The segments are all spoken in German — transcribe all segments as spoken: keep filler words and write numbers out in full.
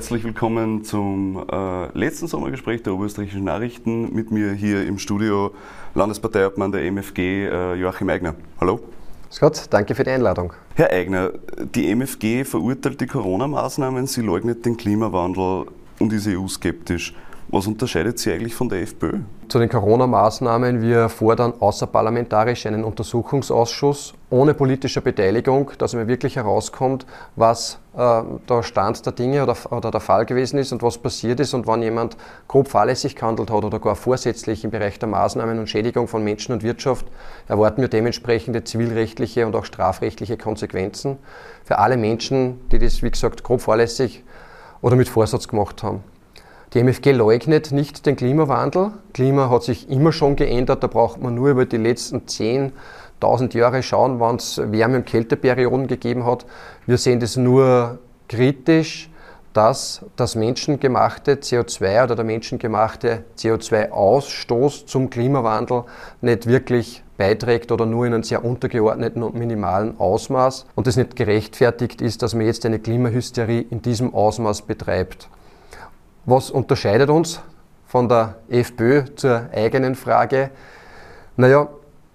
Herzlich willkommen zum äh, letzten Sommergespräch der Oberösterreichischen Nachrichten. Mit mir hier im Studio Landesparteiobmann der E M F G, äh, Joachim Eigner. Hallo. Grüß Gott, danke für die Einladung. Herr Eigner, die E M F G verurteilt die Corona-Maßnahmen, sie leugnet den Klimawandel und ist E U-skeptisch. Was unterscheidet sie eigentlich von der FPÖ? Zu den Corona-Maßnahmen, wir fordern außerparlamentarisch einen Untersuchungsausschuss ohne politische Beteiligung, dass mir wirklich herauskommt, was äh, der Stand der Dinge oder, oder der Fall gewesen ist und was passiert ist. Und wenn jemand grob fahrlässig gehandelt hat oder gar vorsätzlich im Bereich der Maßnahmen und Schädigung von Menschen und Wirtschaft, erwarten wir dementsprechende zivilrechtliche und auch strafrechtliche Konsequenzen für alle Menschen, die das, wie gesagt, grob fahrlässig oder mit Vorsatz gemacht haben. Die E M F G leugnet nicht den Klimawandel. Klima hat sich immer schon geändert, da braucht man nur über die letzten zehntausend Jahre schauen, wann es Wärme- und Kälteperioden gegeben hat. Wir sehen das nur kritisch, dass das menschengemachte C O zwei oder der menschengemachte C O zwei Ausstoß zum Klimawandel nicht wirklich beiträgt oder nur in einem sehr untergeordneten und minimalen Ausmaß und es nicht gerechtfertigt ist, dass man jetzt eine Klimahysterie in diesem Ausmaß betreibt. Was unterscheidet uns von der FPÖ zur eigenen Frage? Naja,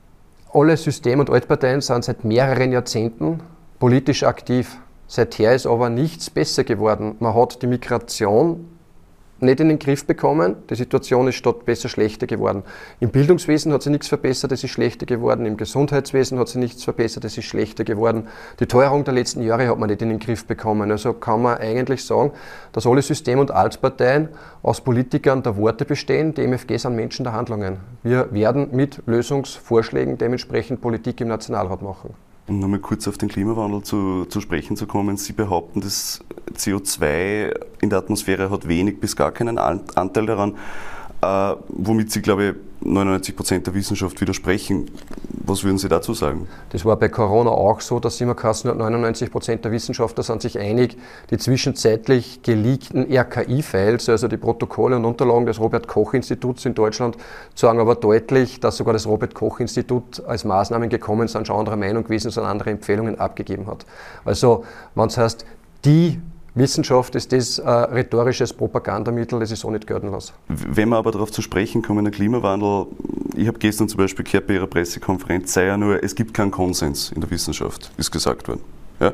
alle System- und Altparteien sind seit mehreren Jahrzehnten politisch aktiv. Seither ist aber nichts besser geworden. Man hat die Migration nicht in den Griff bekommen. Die Situation ist statt besser schlechter geworden. Im Bildungswesen hat sich nichts verbessert, es ist schlechter geworden. Im Gesundheitswesen hat sich nichts verbessert, es ist schlechter geworden. Die Teuerung der letzten Jahre hat man nicht in den Griff bekommen. Also kann man eigentlich sagen, dass alle System- und Altparteien aus Politikern der Worte bestehen. Die E M F G sind Menschen der Handlungen. Wir werden mit Lösungsvorschlägen dementsprechend Politik im Nationalrat machen. Um nochmal kurz auf den Klimawandel zu, zu sprechen zu kommen, Sie behaupten, das C O zwei in der Atmosphäre hat wenig bis gar keinen Anteil daran, äh, womit Sie, glaube ich, neunundneunzig Prozent der Wissenschaft widersprechen. Was würden Sie dazu sagen? Das war bei Corona auch so, dass immer geheißen hat, neunundneunzig Prozent der Wissenschaftler sind sich einig, die zwischenzeitlich geleakten R K I-Files, also die Protokolle und Unterlagen des Robert-Koch-Instituts in Deutschland, sagen aber deutlich, dass sogar das Robert-Koch-Institut als Maßnahmen gekommen sind, schon anderer Meinung gewesen sind, andere Empfehlungen abgegeben hat. Also, wenn es heißt, die Wissenschaft ist das äh, rhetorisches Propagandamittel, das ich so nicht gelten lasse. Wenn wir aber darauf zu sprechen kommen, der Klimawandel, ich habe gestern zum Beispiel gehört bei Ihrer Pressekonferenz, sei ja nur, es gibt keinen Konsens in der Wissenschaft, ist gesagt worden. Ja?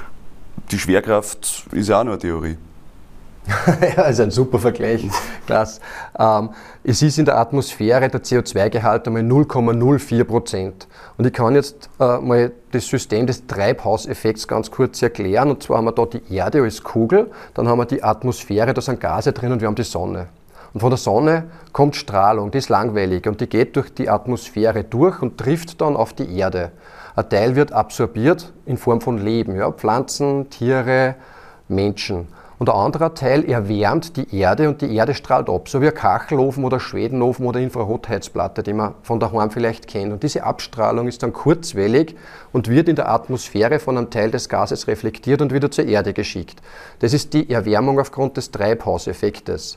Die Schwerkraft ist ja auch nur eine Theorie. Ja, ist ein super Vergleich, klasse. Ähm, es ist in der Atmosphäre der C O zwei Gehalt einmal null Komma null vier Prozent. Und ich kann jetzt äh, mal das System des Treibhauseffekts ganz kurz erklären. Und zwar haben wir da die Erde als Kugel, dann haben wir die Atmosphäre, da sind Gase drin und wir haben die Sonne. Und von der Sonne kommt Strahlung, die ist langweilig und die geht durch die Atmosphäre durch und trifft dann auf die Erde. Ein Teil wird absorbiert in Form von Leben, ja, Pflanzen, Tiere, Menschen. Und ein anderer Teil erwärmt die Erde und die Erde strahlt ab, so wie ein Kachelofen oder Schwedenofen oder Infrarotheizplatte, die man von daheim vielleicht kennt. Und diese Abstrahlung ist dann kurzwellig und wird in der Atmosphäre von einem Teil des Gases reflektiert und wieder zur Erde geschickt. Das ist die Erwärmung aufgrund des Treibhauseffektes.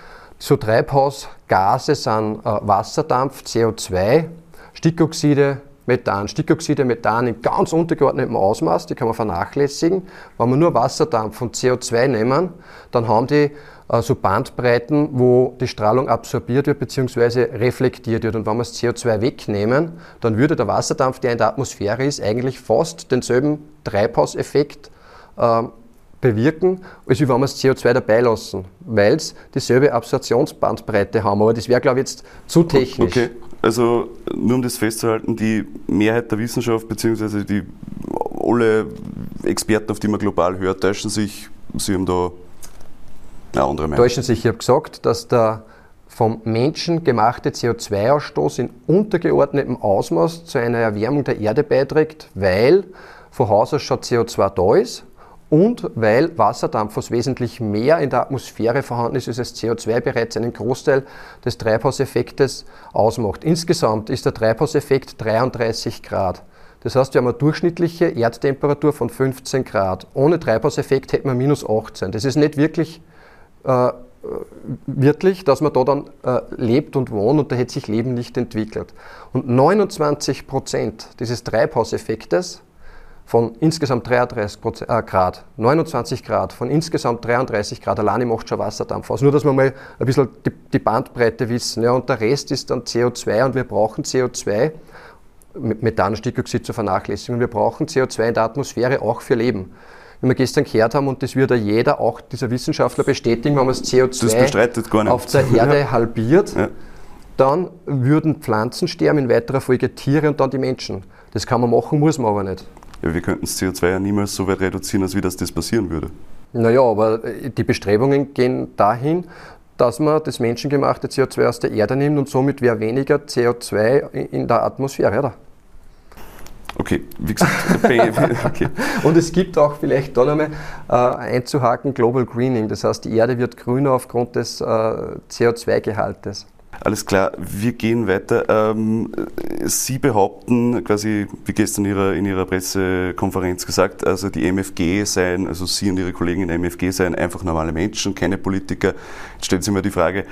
So Treibhausgase sind äh, Wasserdampf, C O zwei, Stickoxide, Methan. Stickoxide, Methan in ganz untergeordnetem Ausmaß, die kann man vernachlässigen. Wenn wir nur Wasserdampf und C O zwei nehmen, dann haben die äh, so Bandbreiten, wo die Strahlung absorbiert wird bzw. reflektiert wird. Und wenn wir das C O zwei wegnehmen, dann würde der Wasserdampf, der in der Atmosphäre ist, eigentlich fast denselben Treibhauseffekt äh, bewirken, als wenn wir das C O zwei dabei lassen, weil es dieselbe Absorptionsbandbreite haben. Aber das wäre, glaube ich, jetzt zu technisch. Okay. Also nur um das festzuhalten, die Mehrheit der Wissenschaft bzw. die alle Experten, auf die man global hört, täuschen sich, sie haben da eine andere Meinung. Täuschen sich, ich habe gesagt, dass der vom Menschen gemachte C O zwei Ausstoß in untergeordnetem Ausmaß zu einer Erwärmung der Erde beiträgt, weil von Haus aus schon C O zwei da ist und weil Wasserdampf, was wesentlich mehr in der Atmosphäre vorhanden ist, als das C O zwei bereits einen Großteil des Treibhauseffektes ausmacht. Insgesamt ist der Treibhauseffekt dreiunddreißig Grad. Das heißt, wir haben eine durchschnittliche Erdtemperatur von fünfzehn Grad. Ohne Treibhauseffekt hätten wir minus achtzehn. Das ist nicht wirklich äh, wirklich, dass man da dann äh, lebt und wohnt und da hätte sich Leben nicht entwickelt. Und neunundzwanzig Prozent dieses Treibhauseffektes von insgesamt dreiunddreißig Grad, neunundzwanzig Grad, von insgesamt dreiunddreißig Grad, alleine macht schon Wasserdampf aus. Nur, dass wir mal ein bisschen die, die Bandbreite wissen. Ja, und der Rest ist dann C O zwei und wir brauchen C O zwei, Methan, Stickoxid zur Vernachlässigung, wir brauchen C O zwei in der Atmosphäre auch für Leben. Wie wir gestern gehört haben, und das wird ja jeder, auch dieser Wissenschaftler bestätigen, wenn man das C O zwei das gar nicht. auf der Erde ja. halbiert, ja. dann würden Pflanzen sterben, in weiterer Folge Tiere und dann die Menschen. Das kann man machen, muss man aber nicht. Ja, wir könnten das C O zwei ja niemals so weit reduzieren, als wie das, das passieren würde. Naja, aber die Bestrebungen gehen dahin, dass man das menschengemachte C O zwei aus der Erde nimmt und somit wäre weniger C O zwei in der Atmosphäre, oder? Okay, wie gesagt, okay. Und es gibt auch vielleicht da nochmal äh, einzuhaken Global Greening, das heißt, die Erde wird grüner aufgrund des äh, C O zwei Gehaltes. Alles klar, wir gehen weiter. Ähm, Sie behaupten quasi, wie gestern in Ihrer, in Ihrer Pressekonferenz gesagt, also die M F G seien, also Sie und Ihre Kollegen in der M F G seien einfach normale Menschen, keine Politiker. Jetzt stellt sich mir die Frage,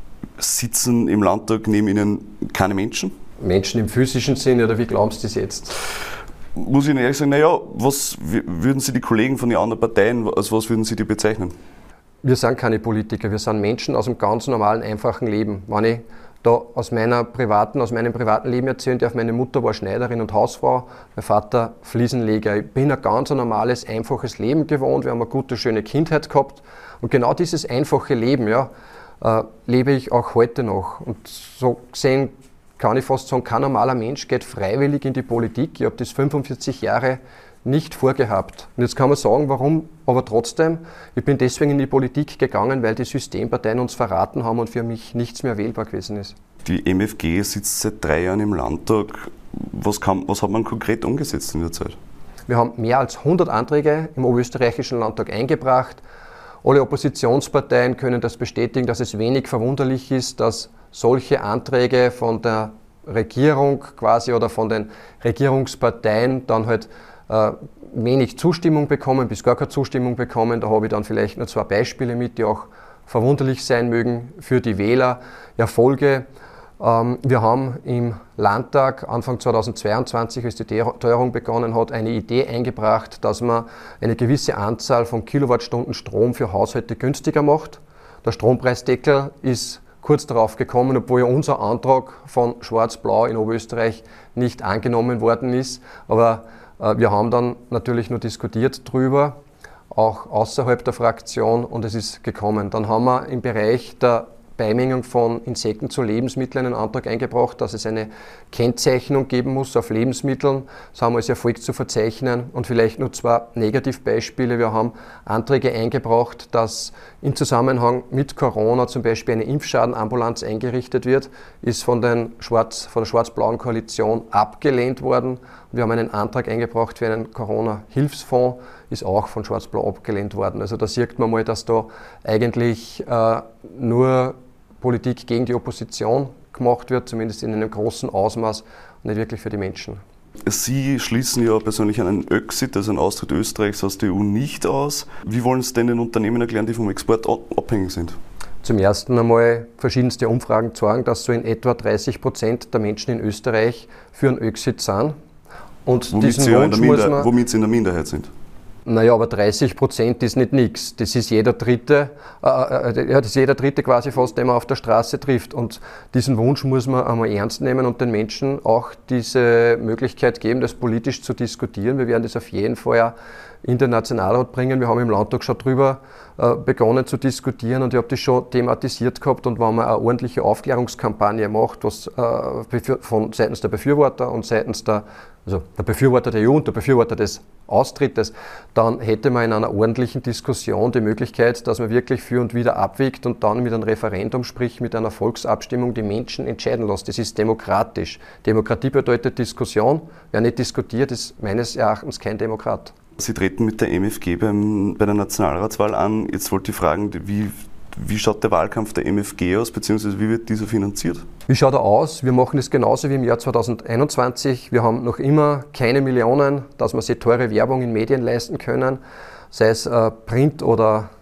sitzen im Landtag neben Ihnen keine Menschen? Menschen im physischen Sinne, oder wie glauben Sie das jetzt? Muss ich Ihnen ehrlich sagen, naja, was würden Sie die Kollegen von den anderen Parteien, als was würden Sie die bezeichnen? Wir sind keine Politiker, wir sind Menschen aus einem ganz normalen, einfachen Leben. Wenn ich da aus, meiner privaten, aus meinem privaten Leben erzählen darf, meine Mutter war Schneiderin und Hausfrau, mein Vater Fliesenleger. Ich bin ein ganz normales, einfaches Leben gewohnt, wir haben eine gute, schöne Kindheit gehabt. Und genau dieses einfache Leben, ja, äh, lebe ich auch heute noch. Und so gesehen kann ich fast sagen, kein normaler Mensch geht freiwillig in die Politik. Ich habe das fünfundvierzig Jahre nicht vorgehabt. Und jetzt kann man sagen, warum, aber trotzdem, ich bin deswegen in die Politik gegangen, weil die Systemparteien uns verraten haben und für mich nichts mehr wählbar gewesen ist. Die M F G sitzt seit drei Jahren im Landtag. Was, kann, was hat man konkret umgesetzt in der Zeit? Wir haben mehr als hundert Anträge im Oberösterreichischen Landtag eingebracht. Alle Oppositionsparteien können das bestätigen, dass es wenig verwunderlich ist, dass solche Anträge von der Regierung quasi oder von den Regierungsparteien dann halt äh, wenig Zustimmung bekommen, bis gar keine Zustimmung bekommen. Da habe ich dann vielleicht nur zwei Beispiele mit, die auch verwunderlich sein mögen für die Wähler. Erfolge. Ähm, wir haben im Landtag Anfang zweitausendzweiundzwanzig, als die Teuerung begonnen hat, eine Idee eingebracht, dass man eine gewisse Anzahl von Kilowattstunden Strom für Haushalte günstiger macht. Der Strompreisdeckel ist kurz darauf gekommen, obwohl ja unser Antrag von Schwarz-Blau in Oberösterreich nicht angenommen worden ist. Aber äh, wir haben dann natürlich nur diskutiert drüber, auch außerhalb der Fraktion, und es ist gekommen. Dann haben wir im Bereich der Beimengung von Insekten zu Lebensmitteln einen Antrag eingebracht, dass es eine Kennzeichnung geben muss auf Lebensmitteln. Das haben wir als Erfolg zu verzeichnen. Und vielleicht nur zwei Negativbeispiele. Wir haben Anträge eingebracht, dass im Zusammenhang mit Corona zum Beispiel eine Impfschadenambulanz eingerichtet wird, ist von, den Schwarz, von der schwarz-blauen Koalition abgelehnt worden. Wir haben einen Antrag eingebracht für einen Corona-Hilfsfonds, ist auch von Schwarz-Blau abgelehnt worden. Also da sieht man mal, dass da eigentlich äh, nur Politik gegen die Opposition gemacht wird, zumindest in einem großen Ausmaß und nicht wirklich für die Menschen. Sie schließen ja persönlich einen Exit, also einen Austritt Österreichs aus der E U nicht aus. Wie wollen Sie denn den Unternehmen erklären, die vom Export abhängig sind? Zum ersten einmal verschiedenste Umfragen zeigen, dass so in etwa dreißig Prozent der Menschen in Österreich für einen Exit sind. Und womit, diesen sie ja Wunsch in der muss Minder- man, womit sie in der Minderheit sind. Naja, aber dreißig Prozent ist nicht nichts. Das ist jeder Dritte, äh, äh, ja, das ist jeder Dritte quasi fast, den man auf der Straße trifft. Und diesen Wunsch muss man einmal ernst nehmen und den Menschen auch diese Möglichkeit geben, das politisch zu diskutieren. Wir werden das auf jeden Fall ja in den Nationalrat bringen. Wir haben im Landtag schon drüber äh, begonnen zu diskutieren und ich habe das schon thematisiert gehabt. Und wenn man eine ordentliche Aufklärungskampagne macht, was äh, von seitens der Befürworter und seitens der, also der Befürworter der E U und der Befürworter des Austrittes, dann hätte man in einer ordentlichen Diskussion die Möglichkeit, dass man wirklich für und wieder abwägt und dann mit einem Referendum, sprich mit einer Volksabstimmung, die Menschen entscheiden lässt. Das ist demokratisch. Demokratie bedeutet Diskussion. Wer nicht diskutiert, ist meines Erachtens kein Demokrat. Sie treten mit der M F G beim, bei der Nationalratswahl an. Jetzt wollte ich fragen, wie, wie schaut der Wahlkampf der M F G aus, beziehungsweise wie wird dieser finanziert? Wie schaut er aus? Wir machen es genauso wie im Jahr zweitausendeinundzwanzig. Wir haben noch immer keine Millionen, dass wir sich teure Werbung in Medien leisten können, sei es äh, Print- oder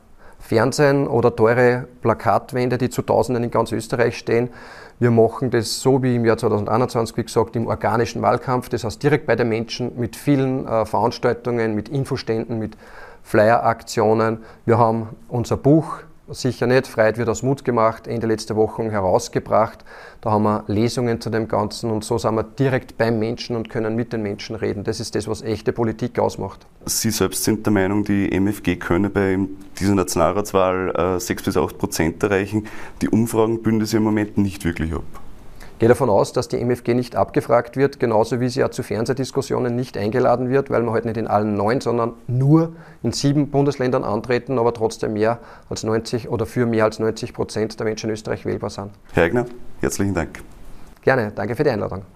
Fernsehen oder teure Plakatwände, die zu Tausenden in ganz Österreich stehen. Wir machen das so wie im Jahr zweitausendeinundzwanzig, wie gesagt, im organischen Wahlkampf, das heißt direkt bei den Menschen mit vielen äh, Veranstaltungen, mit Infoständen, mit Flyer-Aktionen. Wir haben unser Buch, sicher nicht, Freiheit wird aus Mut gemacht, Ende letzter Woche herausgebracht. Da haben wir Lesungen zu dem Ganzen und so sind wir direkt beim Menschen und können mit den Menschen reden. Das ist das, was echte Politik ausmacht. Sie selbst sind der Meinung, die M F G könne bei dieser Nationalratswahl äh, sechs bis acht Prozent erreichen. Die Umfragen bilden das im Moment nicht wirklich ab. Ich gehe davon aus, dass die M F G nicht abgefragt wird, genauso wie sie ja zu Fernsehdiskussionen nicht eingeladen wird, weil wir halt nicht in allen neun, sondern nur in sieben Bundesländern antreten, aber trotzdem mehr als neunzig oder für mehr als neunzig Prozent der Menschen in Österreich wählbar sind. Herr Aigner, herzlichen Dank. Gerne, danke für die Einladung.